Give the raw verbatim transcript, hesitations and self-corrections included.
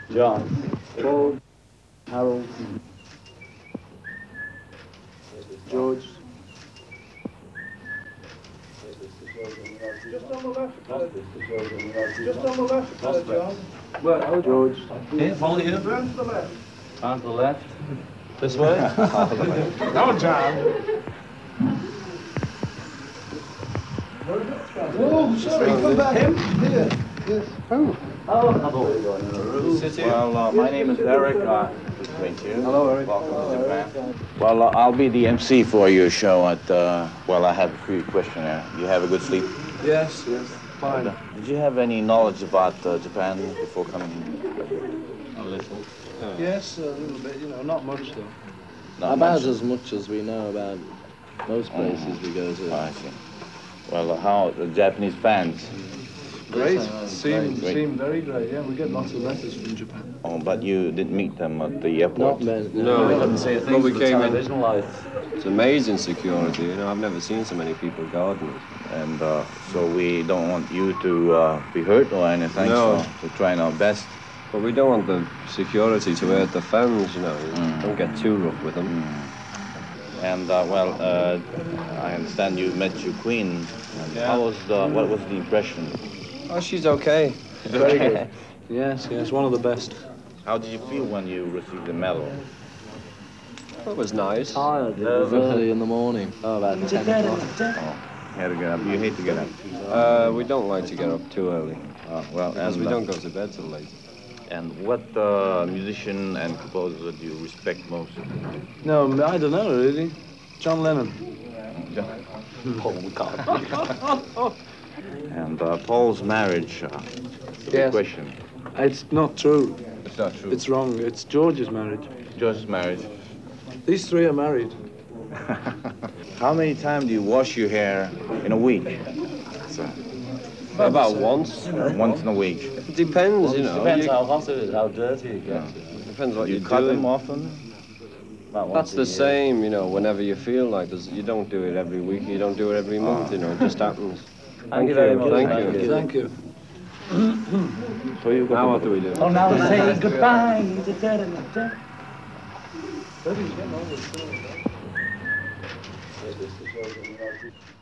John. Paul. Harold. George. Just on the left, uh, just on the left, uh, John. Well, George. Here, follow here. Round to the left. On to the left. This way? No, John. Oh, sorry, come back. Him? Here. Yes. Oh. Well, uh, my name is Eric. Uh, good to meet you. Hello, Eric. Welcome to Japan. Well, uh, I'll be the M C for your show at, uh, well, I have a few questions here. You have a good sleep? Yes, yes. Fine. Uh, Did you have any knowledge about uh, Japan before coming here? A little. Yes, a little bit, you know, not much though. Not About much? as much as we know about most places we go to. Oh, I see. Well, uh, how the Japanese fans? Great. Uh, Seem, great. seem very great, yeah. We get lots of letters from Japan. Oh, but you didn't meet them at the airport? Not many. No, They couldn't say a thing well, we to the came in. television live. It's amazing security. You know, I've never seen so many people guarding it. And uh, so we don't want you to uh, be hurt or anything, No. so we're trying our best. But we don't want the security to hurt the fans. You know, Mm. don't get too rough with them. And uh, well, uh, I understand you met your queen. And Yeah. How was the, what was the impression? Oh, she's okay. Very good. Yes, yes, one of the best. How did you feel when you received the medal? That was nice. Tired. It was early in the morning. Oh, about ten o'clock. Oh, you had to get up. You hate to get up. Uh, we don't like to get up too early Uh, well, because and, we uh, don't go to bed till late. And what uh, musician and composer do you respect most? No, I don't know really. John Lennon. Paul McCartney. And uh, Paul's marriage. Uh, it's a big Yes. question. It's not true. It's not true. It's wrong. It's George's marriage. George's marriage. These three are married. How many times do you wash your hair in a week? So, About once. once in a week. It depends, you know. Depends You- how hot it is, how dirty it gets. depends what You you cut do. them often? About That's once the a year. same, you know, whenever you feel like this. You don't do it every week, you don't do it every month, you know, it just happens. Thank you very much. Thank Thank you. you. Thank you. So you Now what do we do? Oh, now say goodbye. Betty's getting older.